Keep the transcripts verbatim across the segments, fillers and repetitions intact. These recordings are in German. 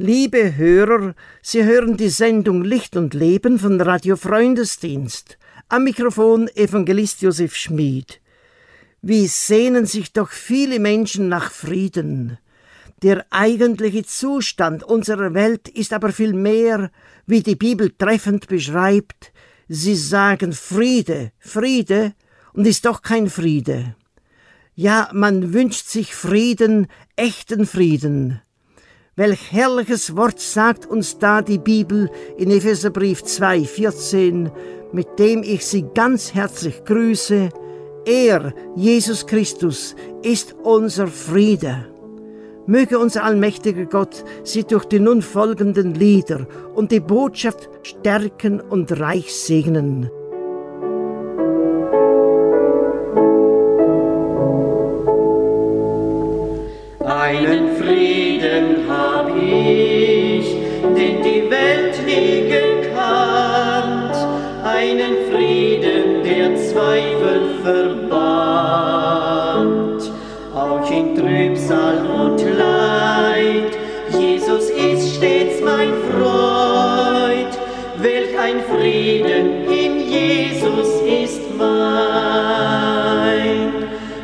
Liebe Hörer, Sie hören die Sendung Licht und Leben von Radio Freundesdienst. Am Mikrofon Evangelist Josef Schmid. Wie sehnen sich doch viele Menschen nach Frieden. Der eigentliche Zustand unserer Welt ist aber viel mehr, wie die Bibel treffend beschreibt. Sie sagen Friede, Friede, und ist doch kein Friede. Ja, man wünscht sich Frieden, echten Frieden. Welch herrliches Wort sagt uns da die Bibel in Epheserbrief zwei, vierzehn, mit dem ich Sie ganz herzlich grüße. Er, Jesus Christus, ist unser Friede. Möge unser allmächtiger Gott Sie durch die nun folgenden Lieder und die Botschaft stärken und reich segnen. Einen Frieden hab ich, den die Welt nie gekannt, einen Frieden, der Zweifel verbannt. Auch in Trübsal und Leid, Jesus ist stets mein Freund. Welch ein Frieden in Jesus ist mein.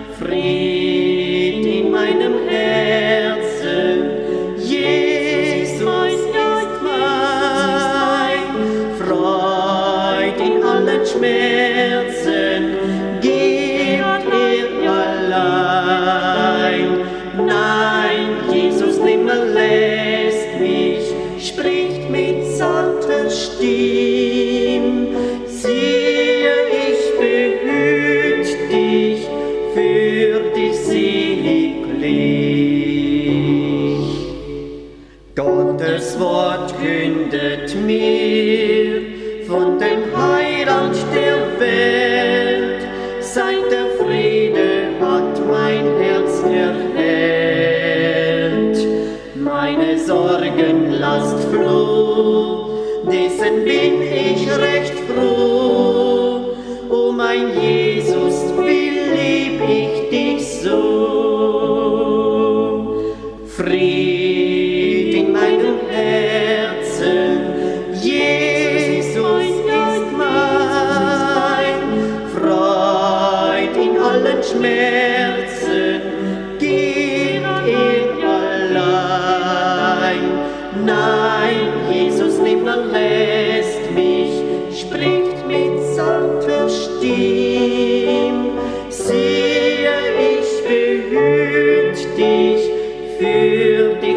Fried in meinem Herzen, Jesus ist mein. Freud in allen Schmerzen, gibt er allein. Nein, Jesus nimmer lässt mich, spricht mit sanfter Stimme. Siehe, ich behüt dich, für dich seliglich. Gottes Wort kündet mir von dem Heiland der Welt. Seit der Friede hat mein Herz erhellt. Meine Sorgen lasst floh, dessen bin ich recht froh. O mein Jesus, wie lieb ich dich so. Fried in meinem Herzen, Jesus ist mein. Freud in allen Schmerzen, gibt er allein. Nein, Jesus nimmer lässt mich, spricht mit sanfter Stimme. Siehe, ich behüt dich, für dich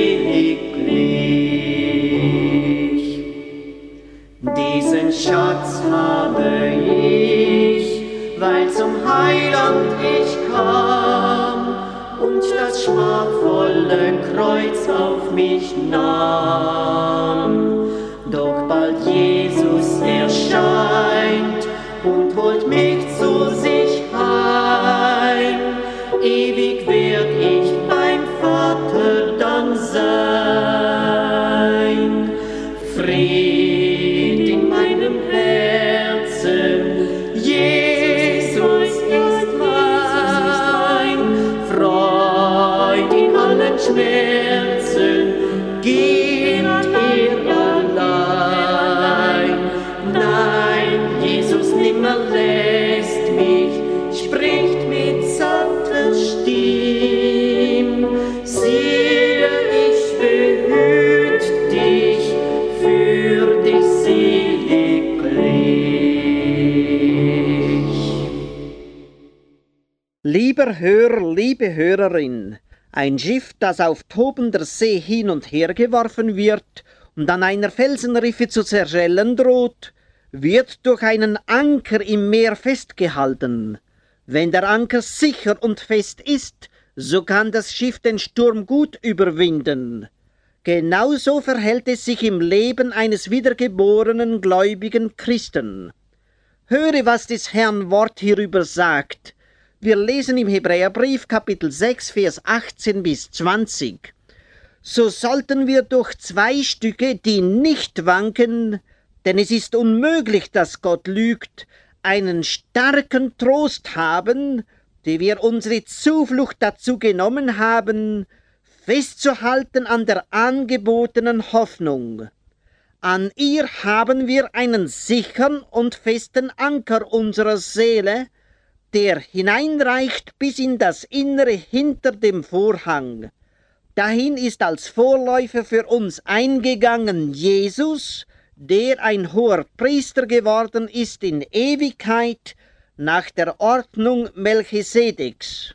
seliglich. Diesen Schatz habe ich, weil zum Heiland ich kam und das schmachvolle Kreuz auf mich nahm. Doch bald Jesus erscheint und holt mich zu sich heim. Ewig werd ich beim Vater dann sein. Fried in meinem Herzen, Jesus ist mein. Freud in allen Schmerzen, gibt er allein. Nein, Jesus nimmer lässt mich, spricht mit sanfter Stimme. Siehe, ich behüt dich, für dich seliglich. Lieber Hörer, liebe Hörerin, ein Schiff, das auf tobender See hin und her geworfen wird und an einer Felsenriffe zu zerschellen droht, wird durch einen Anker im Meer festgehalten. Wenn der Anker sicher und fest ist, so kann das Schiff den Sturm gut überwinden. Genauso verhält es sich im Leben eines wiedergeborenen gläubigen Christen. Höre, was des Herrn Wort hierüber sagt. Wir lesen im Hebräerbrief Kapitel sechs, Vers achtzehn bis zwanzig. So sollten wir durch zwei Stücke, die nicht wanken, denn es ist unmöglich, dass Gott lügt, einen starken Trost haben, die wir unsere Zuflucht dazu genommen haben, festzuhalten an der angebotenen Hoffnung. An ihr haben wir einen sichern und festen Anker unserer Seele, der hineinreicht bis in das Innere hinter dem Vorhang. Dahin ist als Vorläufer für uns eingegangen Jesus, der ein hoher Priester geworden ist in Ewigkeit nach der Ordnung Melchisedeks.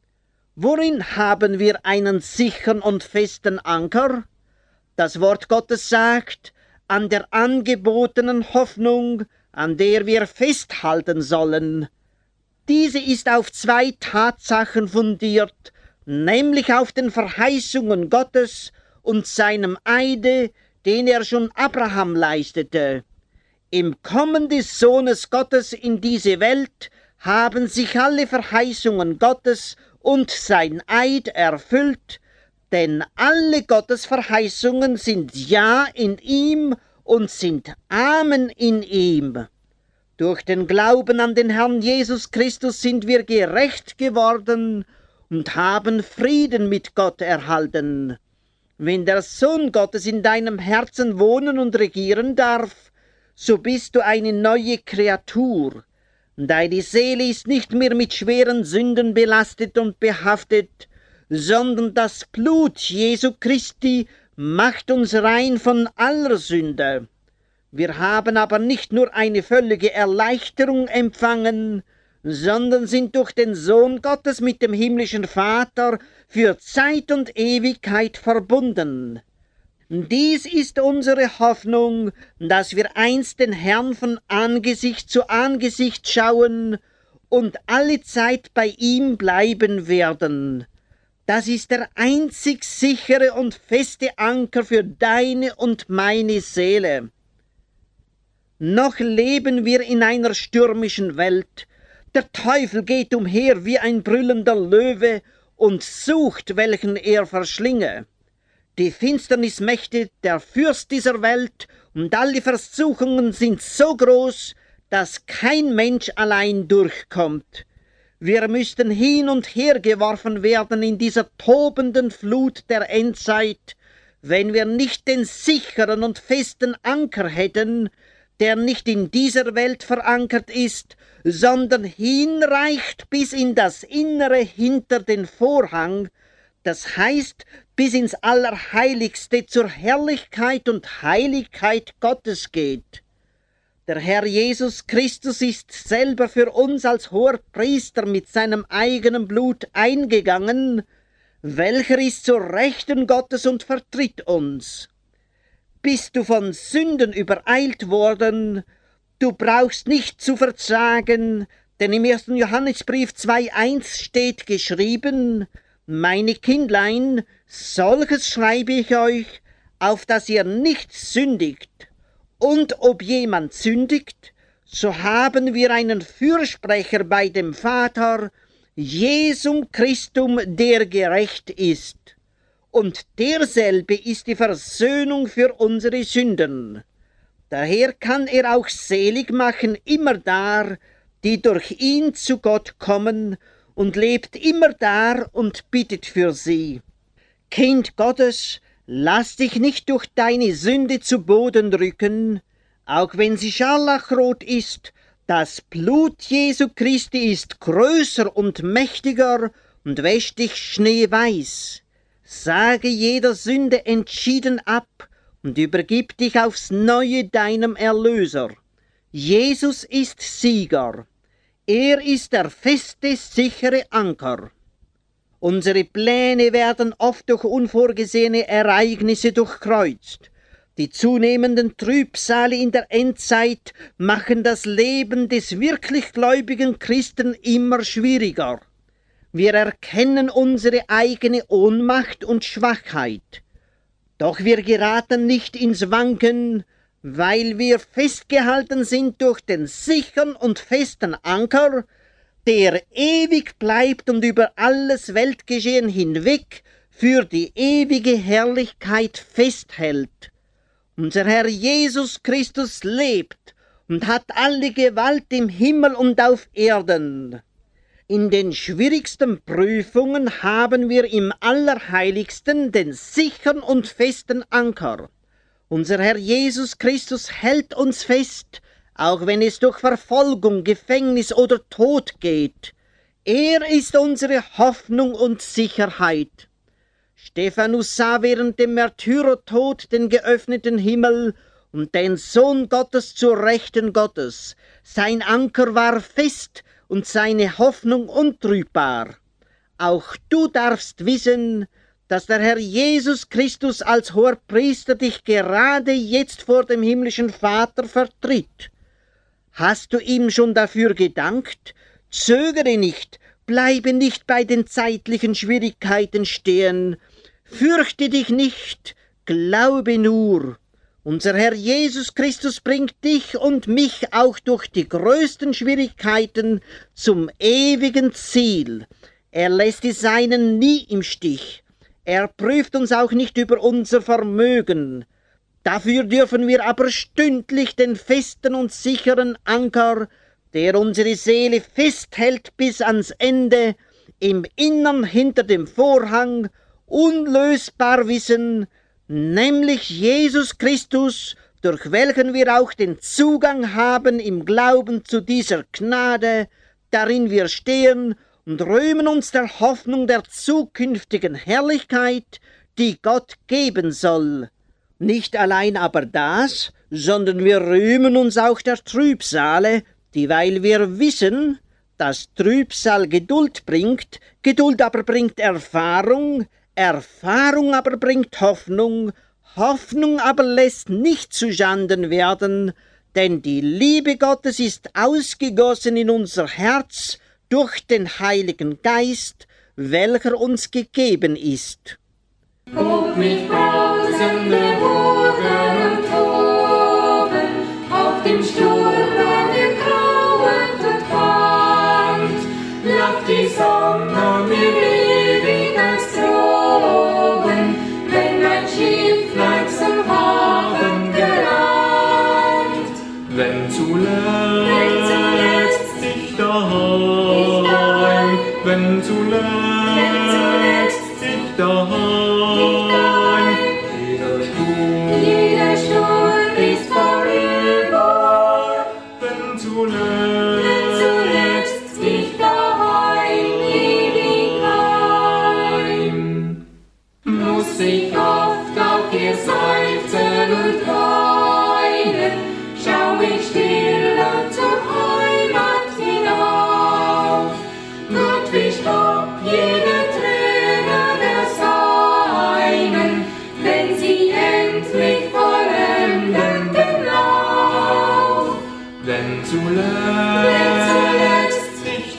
Worin haben wir einen sichern und festen Anker? Das Wort Gottes sagt, an der angebotenen Hoffnung, an der wir festhalten sollen. Diese ist auf zwei Tatsachen fundiert, nämlich auf den Verheißungen Gottes und seinem Eide, den er schon Abraham leistete. Im Kommen des Sohnes Gottes in diese Welt haben sich alle Verheißungen Gottes und sein Eid erfüllt, denn alle Gottes Verheißungen sind Ja in ihm und sind Amen in ihm. Durch den Glauben an den Herrn Jesus Christus sind wir gerecht geworden und haben Frieden mit Gott erhalten. Wenn der Sohn Gottes in deinem Herzen wohnen und regieren darf, so bist du eine neue Kreatur. Deine Seele ist nicht mehr mit schweren Sünden belastet und behaftet, sondern das Blut Jesu Christi macht uns rein von aller Sünde. Wir haben aber nicht nur eine völlige Erleichterung empfangen, sondern sind durch den Sohn Gottes mit dem himmlischen Vater für Zeit und Ewigkeit verbunden. Dies ist unsere Hoffnung, dass wir einst den Herrn von Angesicht zu Angesicht schauen und alle Zeit bei ihm bleiben werden. Das ist der einzig sichere und feste Anker für deine und meine Seele. Noch leben wir in einer stürmischen Welt. Der Teufel geht umher wie ein brüllender Löwe und sucht, welchen er verschlinge. Die Finsternismächte, der Fürst dieser Welt und alle Versuchungen sind so groß, dass kein Mensch allein durchkommt. Wir müssten hin und her geworfen werden in dieser tobenden Flut der Endzeit, wenn wir nicht den sicheren und festen Anker hätten, der nicht in dieser Welt verankert ist, sondern hinreicht bis in das Innere hinter den Vorhang, das heißt bis ins Allerheiligste zur Herrlichkeit und Heiligkeit Gottes geht. Der Herr Jesus Christus ist selber für uns als hoher Priester mit seinem eigenen Blut eingegangen, welcher ist zur Rechten Gottes und vertritt uns. Bist du von Sünden übereilt worden, du brauchst nicht zu verzagen, denn im ersten Johannesbrief zwei eins steht geschrieben, meine Kindlein, solches schreibe ich euch, auf dass ihr nicht sündigt. Und ob jemand sündigt, so haben wir einen Fürsprecher bei dem Vater, Jesum Christum, der gerecht ist. Und derselbe ist die Versöhnung für unsere Sünden. Daher kann er auch selig machen immerdar, die durch ihn zu Gott kommen, und lebt immerdar und bittet für sie. Kind Gottes, lass dich nicht durch deine Sünde zu Boden drücken, auch wenn sie scharlachrot ist, das Blut Jesu Christi ist größer und mächtiger und wäscht dich schneeweiß. Sage jeder Sünde entschieden ab und übergib dich aufs Neue deinem Erlöser. Jesus ist Sieger. Er ist der feste, sichere Anker. Unsere Pläne werden oft durch unvorgesehene Ereignisse durchkreuzt. Die zunehmenden Trübsale in der Endzeit machen das Leben des wirklich gläubigen Christen immer schwieriger. Wir erkennen unsere eigene Ohnmacht und Schwachheit. Doch wir geraten nicht ins Wanken, weil wir festgehalten sind durch den sichern und festen Anker, der ewig bleibt und über alles Weltgeschehen hinweg für die ewige Herrlichkeit festhält. Unser Herr Jesus Christus lebt und hat alle Gewalt im Himmel und auf Erden. In den schwierigsten Prüfungen haben wir im Allerheiligsten den sicheren und festen Anker. Unser Herr Jesus Christus hält uns fest, auch wenn es durch Verfolgung, Gefängnis oder Tod geht. Er ist unsere Hoffnung und Sicherheit. Stephanus sah während dem Märtyrertod den geöffneten Himmel und den Sohn Gottes zur Rechten Gottes. Sein Anker war fest und seine Hoffnung untrübbar. Auch du darfst wissen, dass der Herr Jesus Christus als Hoherpriester dich gerade jetzt vor dem himmlischen Vater vertritt. Hast du ihm schon dafür gedankt? Zögere nicht, bleibe nicht bei den zeitlichen Schwierigkeiten stehen. Fürchte dich nicht, glaube nur. Unser Herr Jesus Christus bringt dich und mich auch durch die größten Schwierigkeiten zum ewigen Ziel. Er lässt die Seinen nie im Stich. Er prüft uns auch nicht über unser Vermögen. Dafür dürfen wir aber stündlich den festen und sicheren Anker, der unsere Seele festhält bis ans Ende, im Innern hinter dem Vorhang, unlösbar wissen, nämlich Jesus Christus, durch welchen wir auch den Zugang haben im Glauben zu dieser Gnade, darin wir stehen und rühmen uns der Hoffnung der zukünftigen Herrlichkeit, die Gott geben soll. Nicht allein aber das, sondern wir rühmen uns auch der Trübsale, dieweil wir wissen, dass Trübsal Geduld bringt, Geduld aber bringt Erfahrung, Erfahrung aber bringt Hoffnung, Hoffnung aber lässt nicht zuschanden werden, denn die Liebe Gottes ist ausgegossen in unser Herz durch den Heiligen Geist, welcher uns gegeben ist. Hob mich brausende Wogen und Toben auf dem Sturm an dem grauenden Wand, lacht die Sonne mir ewig als Droben, wenn mein Schiff langsam Hafen gelangt. Wenn zuletzt, wenn zuletzt ich daheim, wenn zuletzt, wenn zuletzt ich daheim, jeder Sturm, jeder Sturm ist vorüber, wenn zuletzt, wenn zuletzt ich daheim, ewig heim. Muss ich oft auch hier seufzen und weinen, schau ich still und zur Heimat hinauf, Gott wischt ab jede Träne der Seinen, wenn sie endlich vollenden den Lauf. wenn Wenn zuletzt zuletzt ich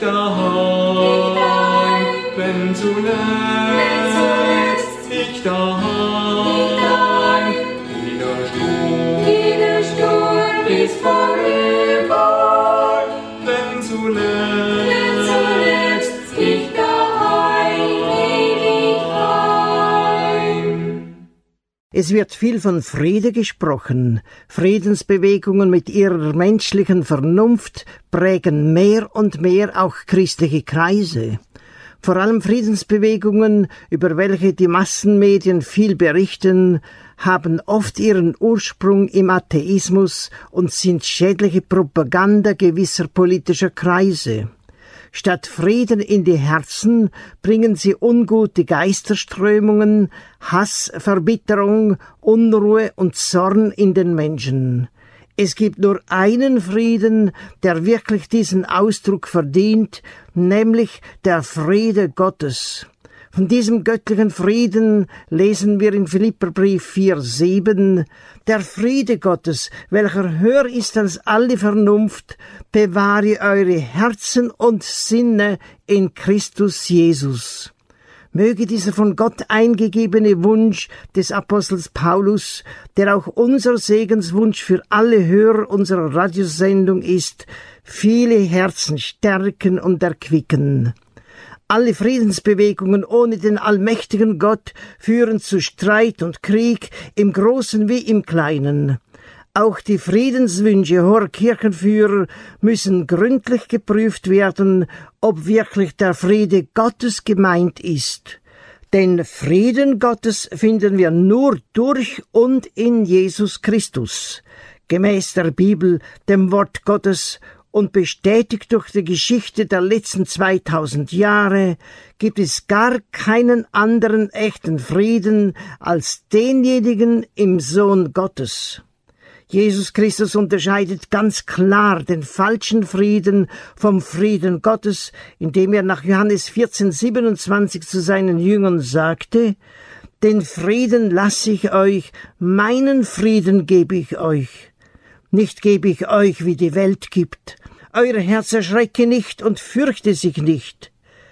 daheim, wenn zuletzt ich daheim, jeder Sturm, jeder Sturm ist vorüber, wenn wenn zuletzt zuletzt ich daheim, ewig heim. Es wird viel von Friede gesprochen. Friedensbewegungen mit ihrer menschlichen Vernunft prägen mehr und mehr auch christliche Kreise. Vor allem Friedensbewegungen, über welche die Massenmedien viel berichten, haben oft ihren Ursprung im Atheismus und sind schädliche Propaganda gewisser politischer Kreise. Statt Frieden in die Herzen bringen sie ungute Geisterströmungen, Hass, Verbitterung, Unruhe und Zorn in den Menschen. Es gibt nur einen Frieden, der wirklich diesen Ausdruck verdient, nämlich der Friede Gottes. Von diesem göttlichen Frieden lesen wir in Philipperbrief vier sieben: Der Friede Gottes, welcher höher ist als alle Vernunft, bewahre eure Herzen und Sinne in Christus Jesus. Möge dieser von Gott eingegebene Wunsch des Apostels Paulus, der auch unser Segenswunsch für alle Hörer unserer Radiosendung ist, viele Herzen stärken und erquicken. Alle Friedensbewegungen ohne den allmächtigen Gott führen zu Streit und Krieg, im Großen wie im Kleinen. Auch die Friedenswünsche hoher Kirchenführer müssen gründlich geprüft werden, ob wirklich der Friede Gottes gemeint ist. Denn Frieden Gottes finden wir nur durch und in Jesus Christus, gemäß der Bibel, dem Wort Gottes, und bestätigt durch die Geschichte der letzten zweitausend Jahre, gibt es gar keinen anderen echten Frieden als denjenigen im Sohn Gottes. Jesus Christus unterscheidet ganz klar den falschen Frieden vom Frieden Gottes, indem er nach Johannes vierzehn, siebenundzwanzig zu seinen Jüngern sagte: Den Frieden lasse ich euch, meinen Frieden gebe ich euch. Nicht gebe ich euch, wie die Welt gibt. Euer Herz erschrecke nicht und fürchte sich nicht.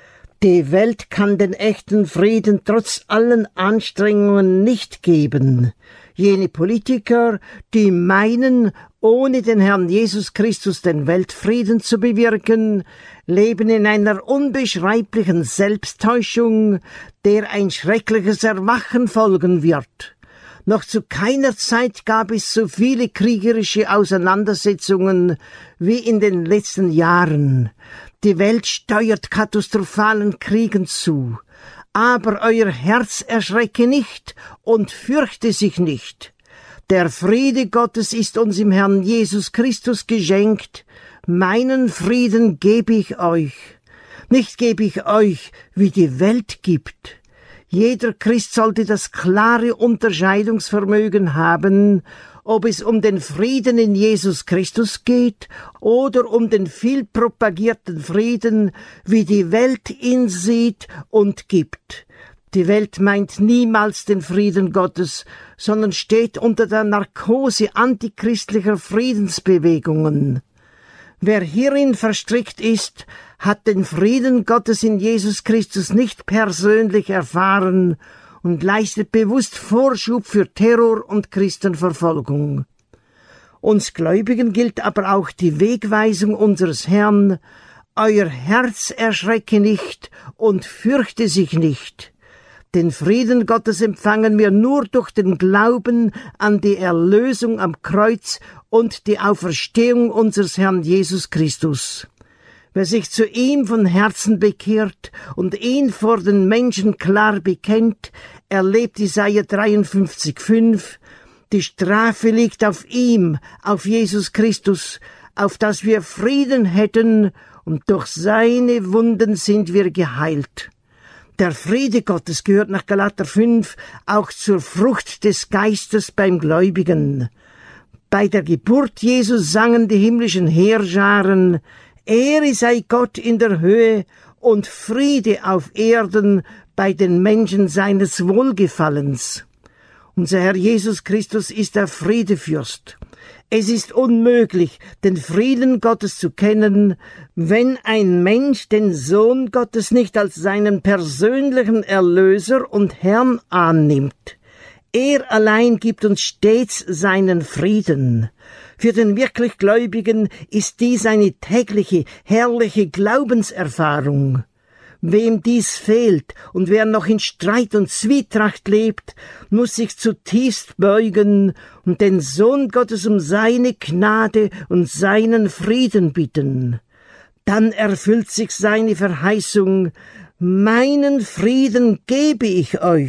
Die Welt kann den echten Frieden trotz allen Anstrengungen nicht geben. Jene Politiker, die meinen, ohne den Herrn Jesus Christus den Weltfrieden zu bewirken, leben in einer unbeschreiblichen Selbsttäuschung, der ein schreckliches Erwachen folgen wird. Noch zu keiner Zeit gab es so viele kriegerische Auseinandersetzungen wie in den letzten Jahren. Die Welt steuert katastrophalen Kriegen zu. Aber euer Herz erschrecke nicht und fürchte sich nicht. Der Friede Gottes ist uns im Herrn Jesus Christus geschenkt. Meinen Frieden gebe ich euch. Nicht gebe ich euch, wie die Welt gibt. Jeder Christ sollte das klare Unterscheidungsvermögen haben, ob es um den Frieden in Jesus Christus geht oder um den viel propagierten Frieden, wie die Welt ihn sieht und gibt. Die Welt meint niemals den Frieden Gottes, sondern steht unter der Narkose antichristlicher Friedensbewegungen. Wer hierin verstrickt ist, hat den Frieden Gottes in Jesus Christus nicht persönlich erfahren und leistet bewusst Vorschub für Terror und Christenverfolgung. Uns Gläubigen gilt aber auch die Wegweisung unseres Herrn: Euer Herz erschrecke nicht und fürchte sich nicht. Den Frieden Gottes empfangen wir nur durch den Glauben an die Erlösung am Kreuz und die Auferstehung unseres Herrn Jesus Christus. Wer sich zu ihm von Herzen bekehrt und ihn vor den Menschen klar bekennt, erlebt Jesaja dreiundfünfzig, fünf: Die Strafe liegt auf ihm, auf Jesus Christus, auf dass wir Frieden hätten, und durch seine Wunden sind wir geheilt. Der Friede Gottes gehört nach Galater fünf auch zur Frucht des Geistes beim Gläubigen. Bei der Geburt Jesu sangen die himmlischen Heerscharen: Ehre sei Gott in der Höhe und Friede auf Erden bei den Menschen seines Wohlgefallens. Unser Herr Jesus Christus ist der Friedefürst. Es ist unmöglich, den Frieden Gottes zu kennen, wenn ein Mensch den Sohn Gottes nicht als seinen persönlichen Erlöser und Herrn annimmt. Er allein gibt uns stets seinen Frieden. Für den wirklich Gläubigen ist dies eine tägliche, herrliche Glaubenserfahrung. Wem dies fehlt und wer noch in Streit und Zwietracht lebt, muss sich zutiefst beugen und den Sohn Gottes um seine Gnade und seinen Frieden bitten. Dann erfüllt sich seine Verheißung: Meinen Frieden gebe ich euch.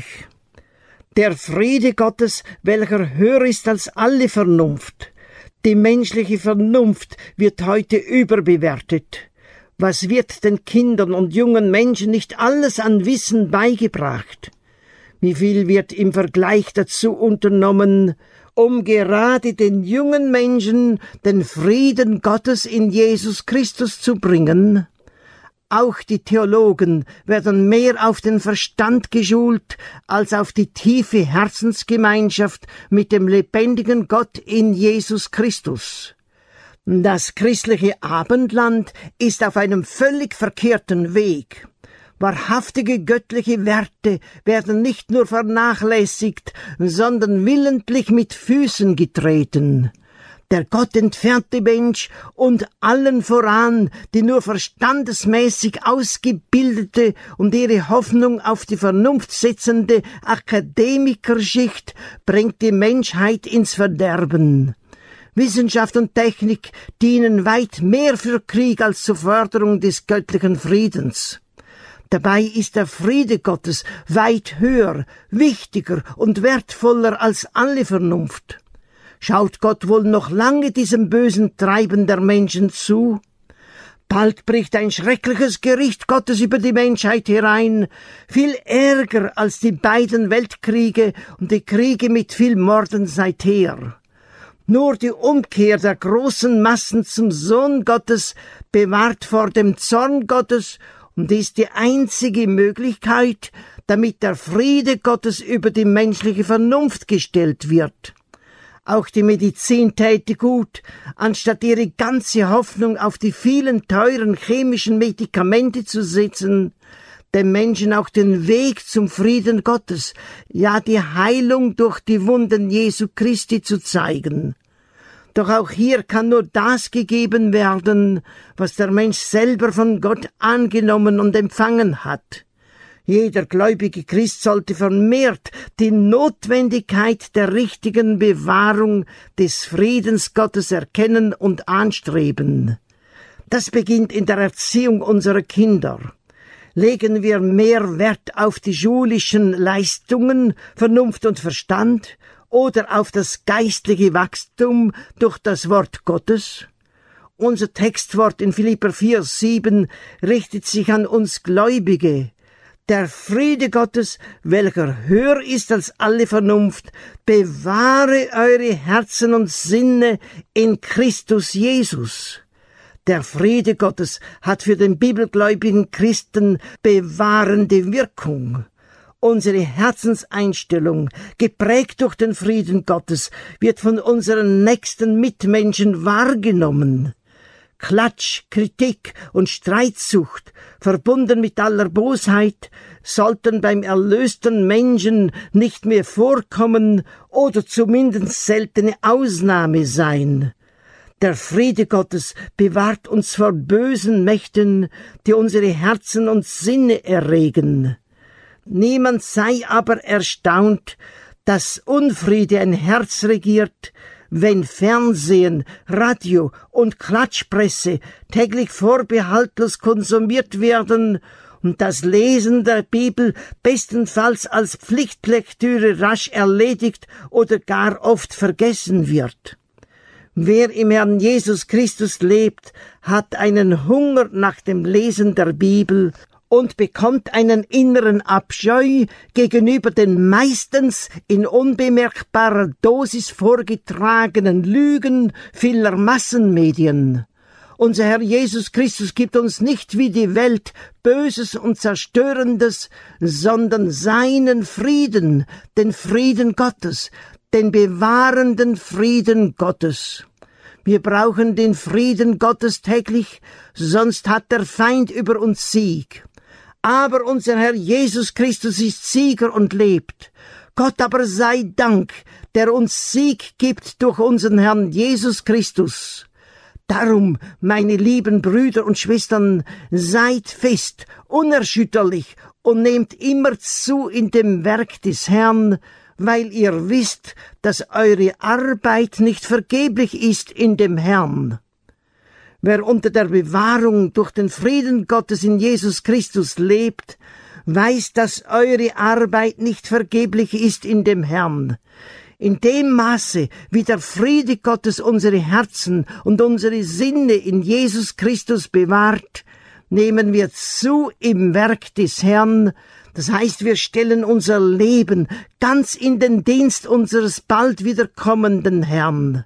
Der Friede Gottes, welcher höher ist als alle Vernunft. Die menschliche Vernunft wird heute überbewertet. Was wird den Kindern und jungen Menschen nicht alles an Wissen beigebracht? Wie viel wird im Vergleich dazu unternommen, um gerade den jungen Menschen den Frieden Gottes in Jesus Christus zu bringen? Auch die Theologen werden mehr auf den Verstand geschult als auf die tiefe Herzensgemeinschaft mit dem lebendigen Gott in Jesus Christus. Das christliche Abendland ist auf einem völlig verkehrten Weg. Wahrhaftige göttliche Werte werden nicht nur vernachlässigt, sondern willentlich mit Füßen getreten. Der gottentfernte Mensch und allen voran die nur verstandesmäßig ausgebildete und ihre Hoffnung auf die Vernunft setzende Akademikerschicht bringt die Menschheit ins Verderben. Wissenschaft und Technik dienen weit mehr für Krieg als zur Förderung des göttlichen Friedens. Dabei ist der Friede Gottes weit höher, wichtiger und wertvoller als alle Vernunft. Schaut Gott wohl noch lange diesem bösen Treiben der Menschen zu? Bald bricht ein schreckliches Gericht Gottes über die Menschheit herein, viel ärger als die beiden Weltkriege und die Kriege mit viel Morden seither. Nur die Umkehr der großen Massen zum Sohn Gottes bewahrt vor dem Zorn Gottes und ist die einzige Möglichkeit, damit der Friede Gottes über die menschliche Vernunft gestellt wird. Auch die Medizin täte gut, anstatt ihre ganze Hoffnung auf die vielen teuren chemischen Medikamente zu setzen, dem Menschen auch den Weg zum Frieden Gottes, ja die Heilung durch die Wunden Jesu Christi zu zeigen. Doch auch hier kann nur das gegeben werden, was der Mensch selber von Gott angenommen und empfangen hat. Jeder gläubige Christ sollte vermehrt die Notwendigkeit der richtigen Bewahrung des Friedens Gottes erkennen und anstreben. Das beginnt in der Erziehung unserer Kinder. Legen wir mehr Wert auf die schulischen Leistungen, Vernunft und Verstand oder auf das geistliche Wachstum durch das Wort Gottes? Unser Textwort in Philipper vier, sieben richtet sich an uns Gläubige. Der Friede Gottes, welcher höher ist als alle Vernunft, bewahre eure Herzen und Sinne in Christus Jesus. Der Friede Gottes hat für den bibelgläubigen Christen bewahrende Wirkung. Unsere Herzenseinstellung, geprägt durch den Frieden Gottes, wird von unseren nächsten Mitmenschen wahrgenommen. Klatsch, Kritik und Streitsucht, verbunden mit aller Bosheit, sollten beim erlösten Menschen nicht mehr vorkommen oder zumindest seltene Ausnahme sein. Der Friede Gottes bewahrt uns vor bösen Mächten, die unsere Herzen und Sinne erregen. Niemand sei aber erstaunt, dass Unfriede ein Herz regiert, wenn Fernsehen, Radio und Klatschpresse täglich vorbehaltlos konsumiert werden und das Lesen der Bibel bestenfalls als Pflichtlektüre rasch erledigt oder gar oft vergessen wird. Wer im Herrn Jesus Christus lebt, hat einen Hunger nach dem Lesen der Bibel und bekommt einen inneren Abscheu gegenüber den meistens in unbemerkbarer Dosis vorgetragenen Lügen vieler Massenmedien. Unser Herr Jesus Christus gibt uns nicht wie die Welt Böses und Zerstörendes, sondern seinen Frieden, den Frieden Gottes, den bewahrenden Frieden Gottes. Wir brauchen den Frieden Gottes täglich, sonst hat der Feind über uns Sieg. Aber unser Herr Jesus Christus ist Sieger und lebt. Gott aber sei Dank, der uns Sieg gibt durch unseren Herrn Jesus Christus. Darum, meine lieben Brüder und Schwestern, seid fest, unerschütterlich und nehmt immer zu in dem Werk des Herrn, weil ihr wisst, dass eure Arbeit nicht vergeblich ist in dem Herrn. Wer unter der Bewahrung durch den Frieden Gottes in Jesus Christus lebt, weiß, dass eure Arbeit nicht vergeblich ist in dem Herrn. In dem Maße, wie der Friede Gottes unsere Herzen und unsere Sinne in Jesus Christus bewahrt, nehmen wir zu im Werk des Herrn. Das heißt, wir stellen unser Leben ganz in den Dienst unseres bald wiederkommenden Herrn.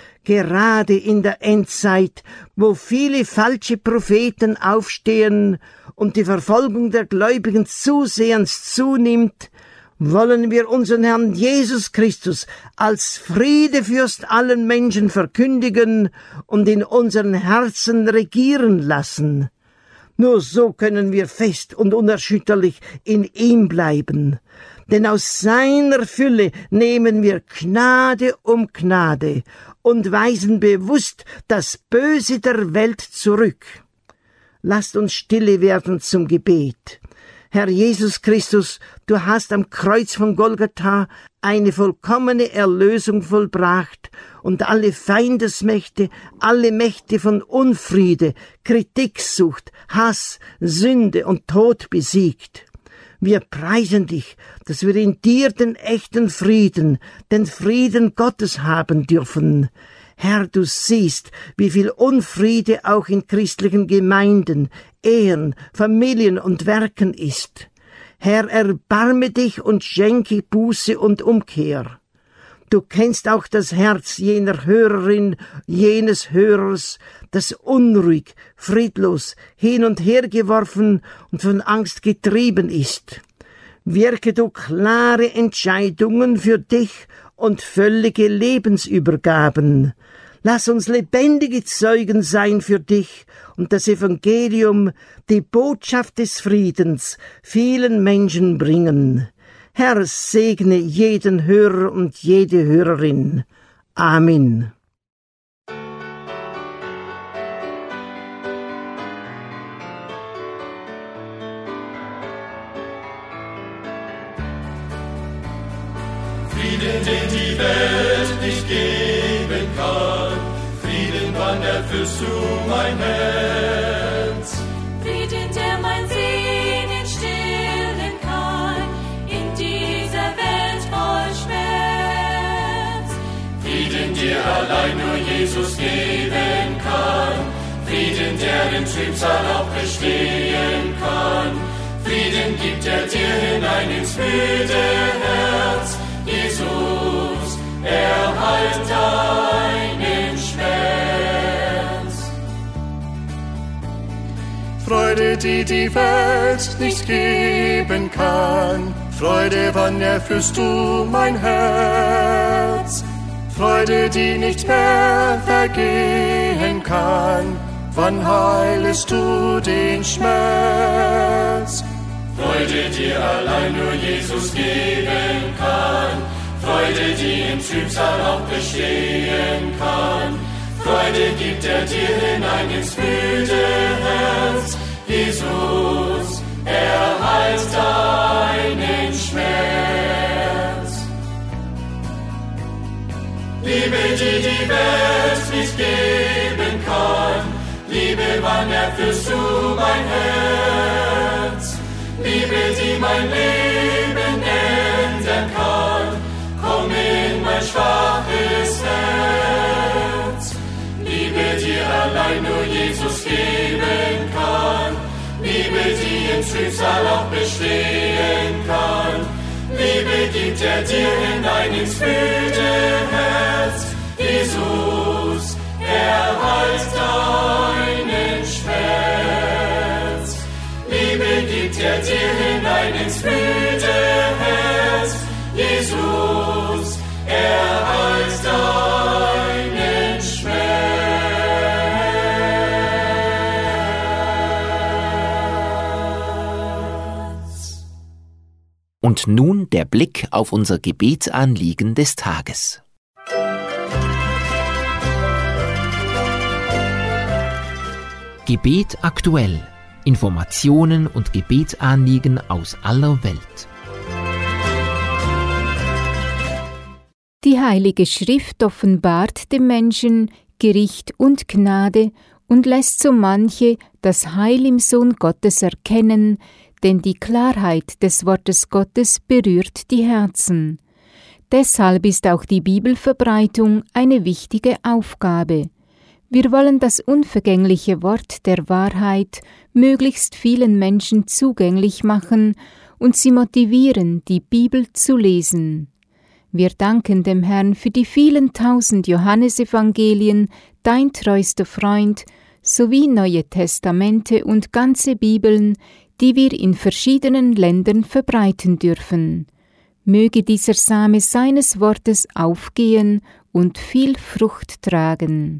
Gerade in der Endzeit, wo viele falsche Propheten aufstehen und die Verfolgung der Gläubigen zusehends zunimmt, wollen wir unseren Herrn Jesus Christus als Friedefürst allen Menschen verkündigen und in unseren Herzen regieren lassen. Nur so können wir fest und unerschütterlich in ihm bleiben. Denn aus seiner Fülle nehmen wir Gnade um Gnade und weisen bewusst das Böse der Welt zurück. Lasst uns stille werden zum Gebet. Herr Jesus Christus, du hast am Kreuz von Golgatha eine vollkommene Erlösung vollbracht und alle Feindesmächte, alle Mächte von Unfriede, Kritiksucht, Hass, Sünde und Tod besiegt. Wir preisen dich, dass wir in dir den echten Frieden, den Frieden Gottes haben dürfen. Herr, du siehst, wie viel Unfriede auch in christlichen Gemeinden, Ehen, Familien und Werken ist. Herr, erbarme dich und schenke Buße und Umkehr. Du kennst auch das Herz jener Hörerin, jenes Hörers, das unruhig, friedlos, hin und her geworfen und von Angst getrieben ist. Wirke du klare Entscheidungen für dich und völlige Lebensübergaben. Lass uns lebendige Zeugen sein für dich und das Evangelium, die Botschaft des Friedens, vielen Menschen bringen. Herr, segne jeden Hörer und jede Hörerin. Amen. Frieden, den die Welt nicht geben kann, Frieden, wann erfüllst du mein Herz. Frieden, der mein Sehnen stillen kann, in dieser Welt voll Schmerz. Frieden, der allein nur Jesus geben kann, Frieden, der den Trübsal auch bestehen kann. Frieden gibt er dir hinein ins müde Herz. Jesus, erhalt deinen Schmerz. Freude, die die Welt nicht geben kann, Freude, wann erfüllst du mein Herz. Freude, die nicht mehr vergehen kann, wann heilest du den Schmerz. Freude, die allein nur Jesus geben kann, Freude, die im Trübsal auch bestehen kann. Freude gibt er dir hinein ins müde Herz. Jesus, erhalt deinen Schmerz. Liebe, die die Welt nicht geben kann, Liebe, wann erfüllst du mein Herz. Liebe, die mein Leben ändern kann, komm in mein schwaches Herz. Liebe, die allein nur Jesus geben kann, Liebe, die im Trübsal auch bestehen kann. Liebe gibt er dir hinein ins müde Herz. Jesus, erhalt deinen Schmerz. Liebe gibt er dir hinein ins müde Herz. Jesus, erhalt deinen Schmerz. Und nun der Blick auf unser Gebetsanliegen des Tages. Gebet aktuell. Informationen und Gebetsanliegen aus aller Welt. Die Heilige Schrift offenbart dem Menschen Gericht und Gnade und lässt so manche das Heil im Sohn Gottes erkennen, denn die Klarheit des Wortes Gottes berührt die Herzen. Deshalb ist auch die Bibelverbreitung eine wichtige Aufgabe. Wir wollen das unvergängliche Wort der Wahrheit möglichst vielen Menschen zugänglich machen und sie motivieren, die Bibel zu lesen. Wir danken dem Herrn für die vielen tausend Johannesevangelien, dein treuster Freund, sowie Neue Testamente und ganze Bibeln, die wir in verschiedenen Ländern verbreiten dürfen. Möge dieser Same seines Wortes aufgehen und viel Frucht tragen.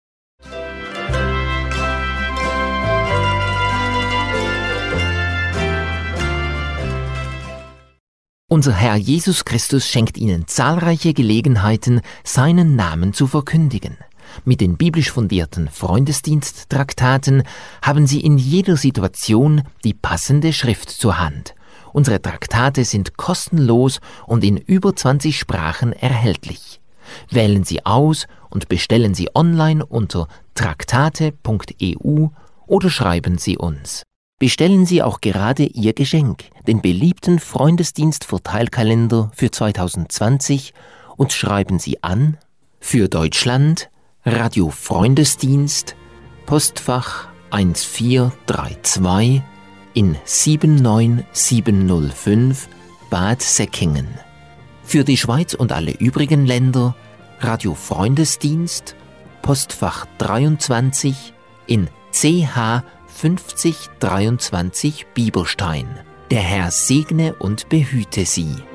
Unser Herr Jesus Christus schenkt ihnen zahlreiche Gelegenheiten, seinen Namen zu verkündigen. Mit den biblisch fundierten Freundesdiensttraktaten haben Sie in jeder Situation die passende Schrift zur Hand. Unsere Traktate sind kostenlos und in über zwanzig Sprachen erhältlich. Wählen Sie aus und bestellen Sie online unter traktate punkt e u oder schreiben Sie uns. Bestellen Sie auch gerade Ihr Geschenk, den beliebten Freundesdienst-Verteilkalender für zweitausendzwanzig, und schreiben Sie an für Deutschland Radio Freundesdienst, Postfach eins vier drei zwei in sieben neun sieben null fünf Bad Säckingen. Für die Schweiz und alle übrigen Länder Radio Freundesdienst, Postfach dreiundzwanzig in C H fünfzig dreiundzwanzig Bieberstein. Der Herr segne und behüte Sie.